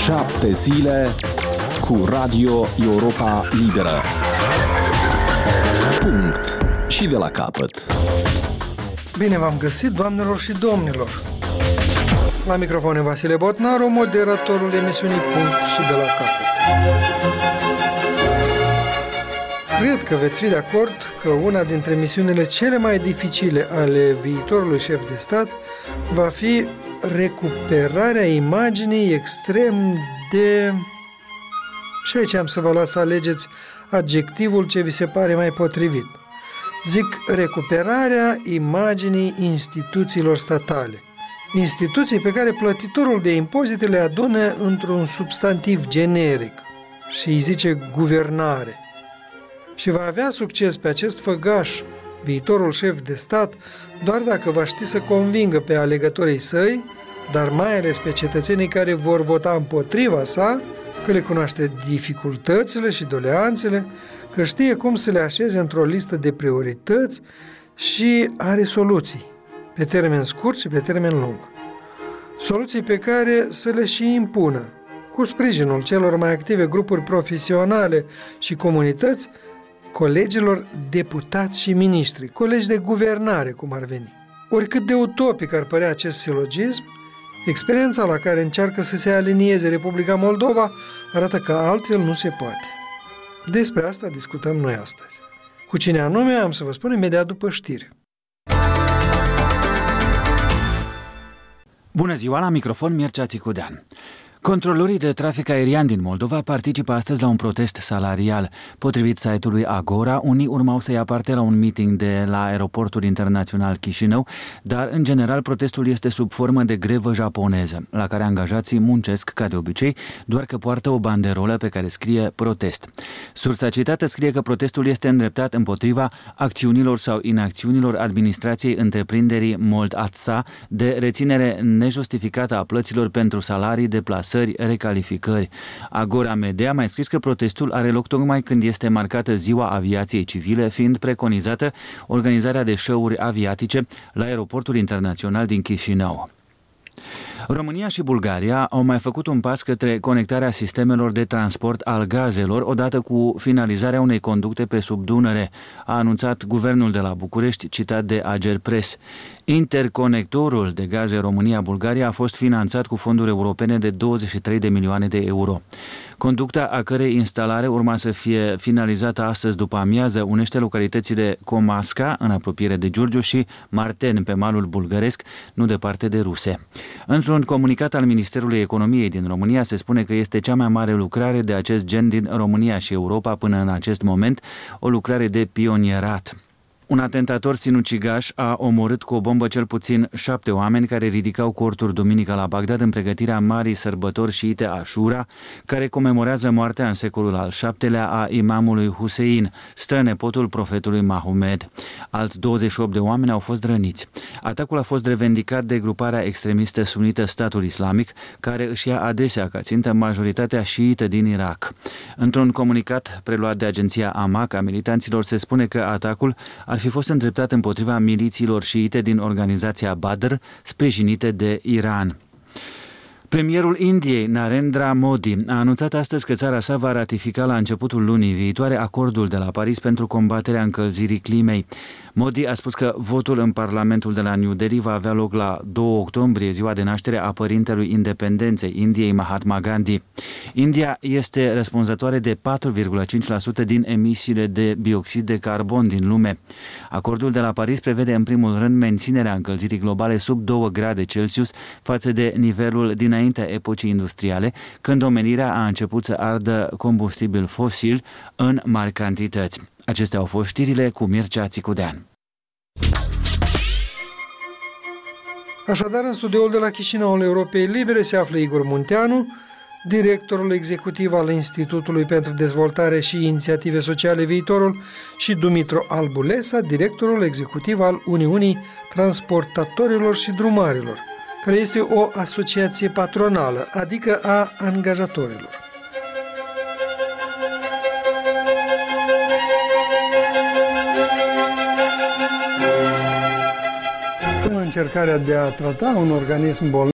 7 zile cu Radio Europa Liberă. Punct. Și de la capăt. Bine v-am găsit, doamnelor și domnilor. La microfon e Vasile Botnaru, moderatorul emisiunii Punct și de la capăt. Cred că veți fi de acord că una dintre misiunile cele mai dificile ale viitorului șef de stat va fi recuperarea imaginii extrem de... Și aici am să vă las să alegeți adjectivul ce vi se pare mai potrivit. Zic recuperarea imaginii instituțiilor statale. Instituții pe care plătitorul de impozite le adună într-un substantiv generic și îi zice guvernare. Și va avea succes pe acest făgaș viitorul șef de stat doar dacă va ști să convingă pe alegătorii săi, dar mai ales pe cetățenii care vor vota împotriva sa, că le cunoaște dificultățile și doleanțele, că știe cum să le așeze într-o listă de priorități și are soluții, pe termen scurt și pe termen lung. Soluții pe care să le și impună, cu sprijinul celor mai active grupuri profesionale și comunități, colegilor deputați și miniștri, colegi de guvernare, cum ar veni. Oricât de utopic ar părea acest silogism, experiența la care încearcă să se alinieze Republica Moldova arată că altfel nu se poate. Despre asta discutăm noi astăzi. Cu cine anume am să vă spun imediat după știri. Bună ziua, la microfon Mircea Țicudean. Controlorii de trafic aerian din Moldova participă astăzi la un protest salarial. Potrivit site-ului Agora, unii urmau să ia parte la un meeting de la aeroportul internațional Chișinău, dar în general protestul este sub formă de grevă japoneză, la care angajații muncesc ca de obicei, doar că poartă o banderolă pe care scrie protest. Sursa citată scrie că protestul este îndreptat împotriva acțiunilor sau inacțiunilor administrației întreprinderii Mold-Atsa de reținere nejustificată a plăților pentru salarii, deplasări, recalificări. Agora Media a mai scris că protestul are loc tocmai când este marcată Ziua Aviației Civile, fiind preconizată organizarea de show-uri aviatice la aeroportul internațional din Chișinău. România și Bulgaria au mai făcut un pas către conectarea sistemelor de transport al gazelor odată cu finalizarea unei conducte pe sub Dunăre, a anunțat guvernul de la București, citat de Agerpres. Interconectorul de gaze România-Bulgaria a fost finanțat cu fonduri europene de 23 de milioane de euro. Conducta, a cărei instalare urma să fie finalizată astăzi după amiază, unește localitățile Comasca, în apropiere de Giurgiu, și Marten, pe malul bulgăresc, nu departe de Ruse. Într-un comunicat al Ministerului Economiei din România se spune că este cea mai mare lucrare de acest gen din România și Europa până în acest moment, o lucrare de pionierat. Un atentator sinucigaș a omorât cu o bombă cel puțin 7 oameni care ridicau corturi duminică la Bagdad în pregătirea marii sărbători șiite Ashura, care comemorează moartea în secolul al VII-lea a imamului Husein, strănepotul profetului Mahomed. Alți 28 de oameni au fost răniți. Atacul a fost revendicat de gruparea extremistă sunită Statul Islamic, care își ia adesea ca țintă majoritatea șiită din Irak. Într-un comunicat preluat de agenția AMAC a militanților se spune că atacul ar fi fost îndreptat împotriva milițiilor șiite din organizația Badr, sprijinite de Iran. Premierul Indiei, Narendra Modi, a anunțat astăzi că țara sa va ratifica la începutul lunii viitoare acordul de la Paris pentru combaterea încălzirii climei. Modi a spus că votul în Parlamentul de la New Delhi va avea loc la 2 octombrie, ziua de naștere a părintelui independenței Indiei, Mahatma Gandhi. India este răspunzătoare de 4,5% din emisiile de bioxid de carbon din lume. Acordul de la Paris prevede în primul rând menținerea încălzirii globale sub 2 grade Celsius față de nivelul dinaintea epocii industriale, când omenirea a început să ardă combustibil fosil în mari cantități. Acestea au fost știrile cu Mircea Țicudean. Așadar, în studioul de la Chișinăul Europei Libere se află Igor Munteanu, directorul executiv al Institutului pentru Dezvoltare și Inițiative Sociale Viitorul, și Dumitru Albulesa, directorul executiv al Uniunii Transportatorilor și Drumarilor, care este o asociație patronală, adică a angajatorilor. În încercarea de a trata un organism bolnav,